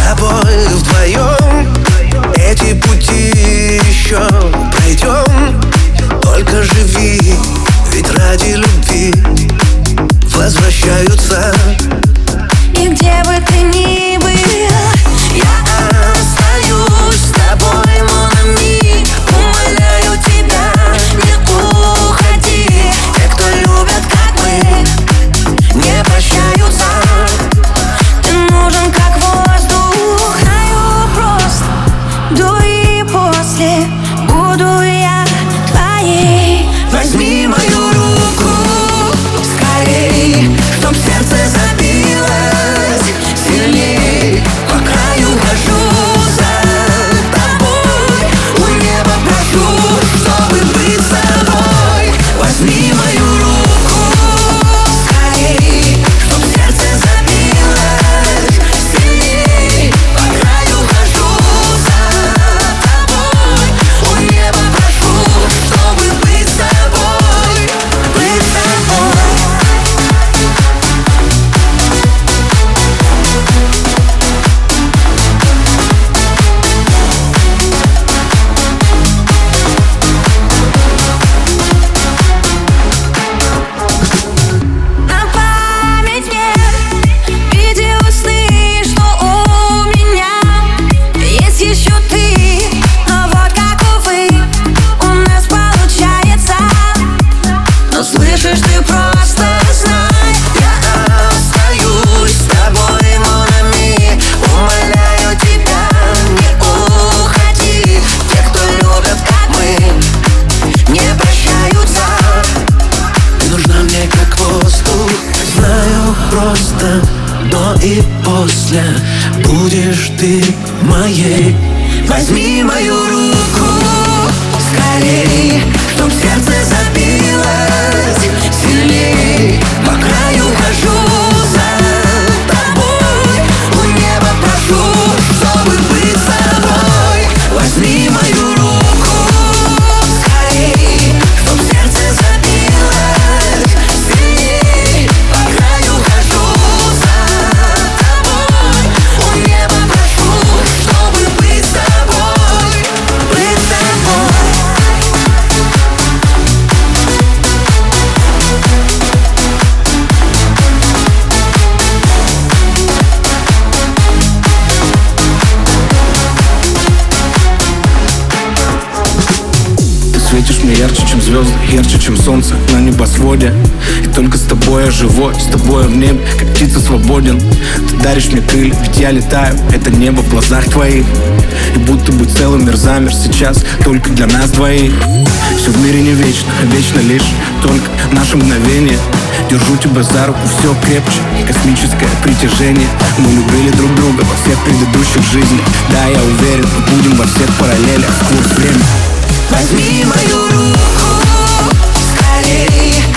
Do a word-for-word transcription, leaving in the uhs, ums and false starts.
тобой вдвоем эти пути еще пройдем. Только живи, ведь ради любви возвращаются. И где бы ты ни был, Я остаюсь с тобой, mon ami. умоляю тебя, не уходи. Те, кто любят, как мы, не прощаются. Ты нужен как воздух. Знаю просто, до и после буду я твоей. Возьми мою руку скорей, чтоб сердце забилось сильней. По краю хожу за тобой, у неба прошу, чтобы быть с тобой. Возьми мою руку скорей, чтоб сердце забилось сильней. По краю хожу за тобой, у неба прошу, чтобы быть с тобой, быть с тобой. На память мне видел сны, что у меня есть еще ты. А вот как, увы, у нас получается. Но слышишь, ты просто знай, Я остаюсь с тобой, mon ami. Умоляю тебя, не уходи. Те, кто любят, как мы, не прощаются. Ты нужна мне как воздух. Знаю просто, до и после будешь ты моей. Возьми мою руку скорей, чтоб сердце забилось сильней. По краю хожу за тобой, у неба прошу, чтобы быть с тобой. Возьми мою руку скорей, чтоб сердце забилось сильней. По краю хожу за тобой, у неба прошу, чтобы быть с тобой, быть с тобой. Ты светишь мне ярче, чем звезды, ярче, чем солнце на небосводе. И только с тобой я живой, с тобой я в небе, как птица свободен. Ты даришь мне крылья, ведь я летаю, это небо в глазах твоих. И будто бы целый мир замер сейчас только для нас двоих. Все в мире не вечно, вечно лишь только наше мгновение. Держу тебя за руку, все крепче, космическое притяжение. Мы любили друг друга во всех предыдущих жизнях. Да, я уверен, мы будем во всех параллелях сквозь время. Возьми мою руку скорей,